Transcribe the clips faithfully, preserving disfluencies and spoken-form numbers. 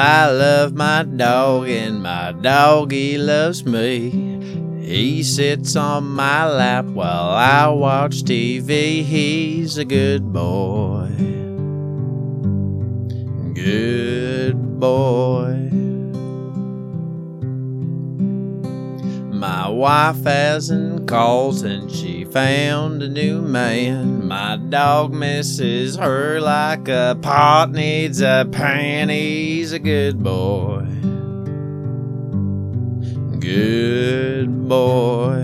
I love my dog and my doggy loves me. He sits on my lap while I watch T V. He's a good boy. Good boy. My wife hasn't called since she found a new man. My dog misses her like a pot needs a pan. He's a good boy. Good boy.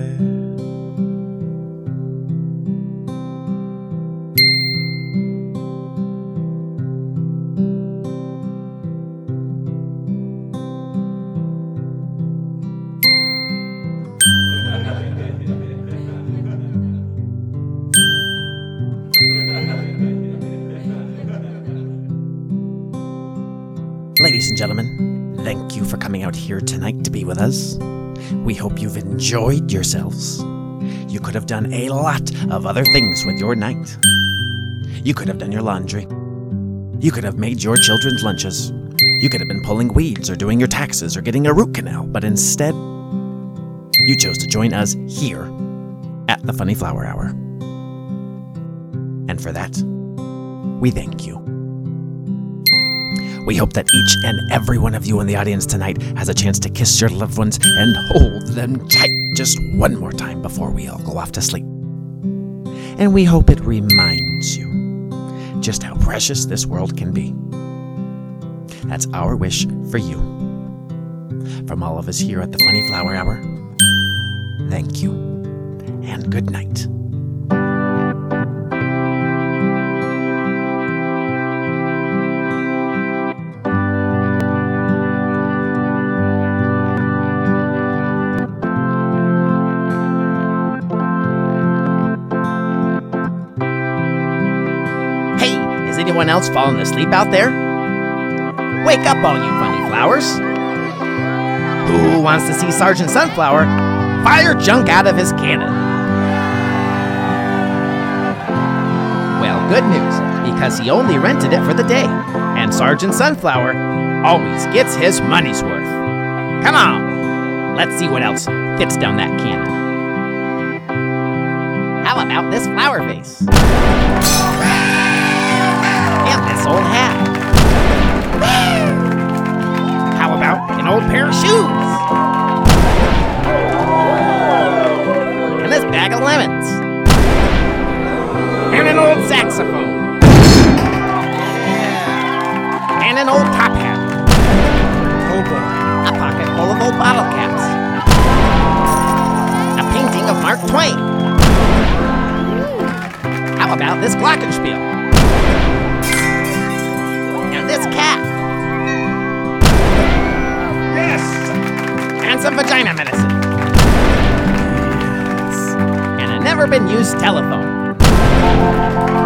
Ladies and gentlemen, thank you for coming out here tonight to be with us. We hope you've enjoyed yourselves. You could have done a lot of other things with your night. You could have done your laundry. You could have made your children's lunches. You could have been pulling weeds or doing your taxes or getting a root canal, but instead, you chose to join us here at the Funny Flower Hour. And for that, we thank you. We hope that each and every one of you in the audience tonight has a chance to kiss your loved ones and hold them tight just one more time before we all go off to sleep. And we hope it reminds you just how precious this world can be. That's our wish for you. From all of us here at the Funny Flower Hour, thank you and good night. Anyone else falling asleep out there? Wake up, all you funny flowers. Who wants to see Sergeant Sunflower fire junk out of his cannon? Well, good news, because he only rented it for the day, and Sergeant Sunflower always gets his money's worth. Come on, let's see what else fits down that cannon. How about this flower vase? This old hat. How about an old pair of shoes? And this bag of lemons. And an old saxophone. And an old top hat. A pocket full of old bottle caps. A painting of Mark Twain. How about this glockenspiel? This cat. Yes. And some vagina medicine. Yes. And a never been used telephone.